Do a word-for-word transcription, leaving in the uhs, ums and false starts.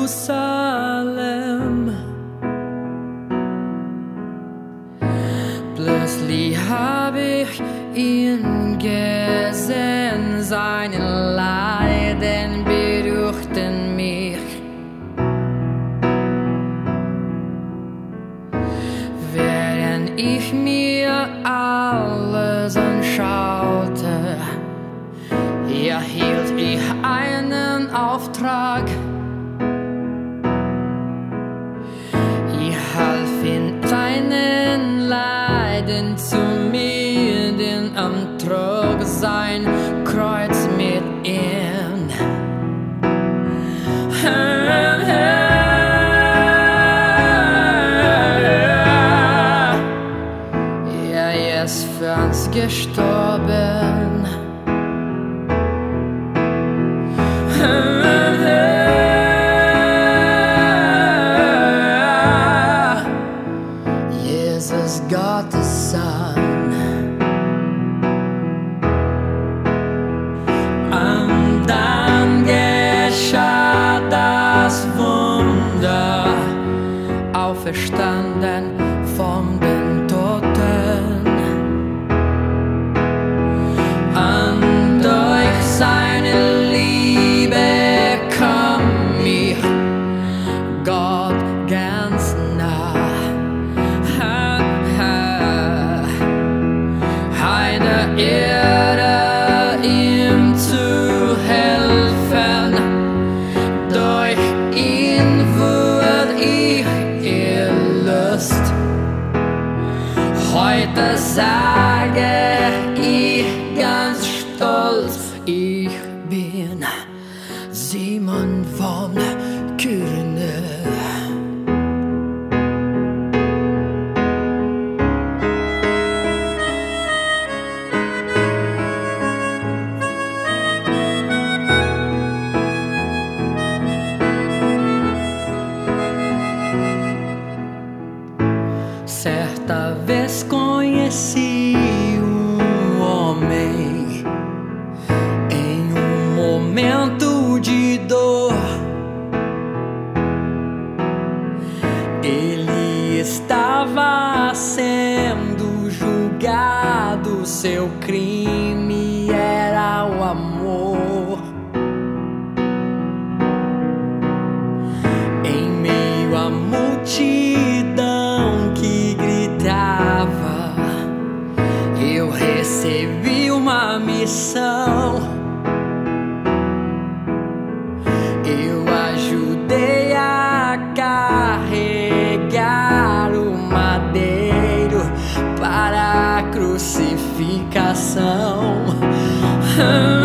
Jerusalem. Plötzlich hab ich ihn gesehen, seine Leiden berührten mich. Während ich mir alles anschaute, erhielt ich einen Auftrag. Ich half in seinen Leiden zu mir, denn am trug sein Kreuz mit ihm. Er ist für uns gestorben. Jesus, Gottes Sohn. Und dann geschah das Wunder, auferstanden von den Toten. Und durch seine Liebe kam mir Gott ganz nah. Eine Ehre, ihm zu helfen. Durch ihn wurde ich erlöst. Heute sage ich ganz stolz, ich bin Simon von Kyrene. Certa vez conheci um homem em um momento de dor. Ele estava sendo julgado, seu crime era o amor. Em meio à multidão que gritava, eu recebi uma missão. Eu ajudei a carregar o madeiro para a crucificação.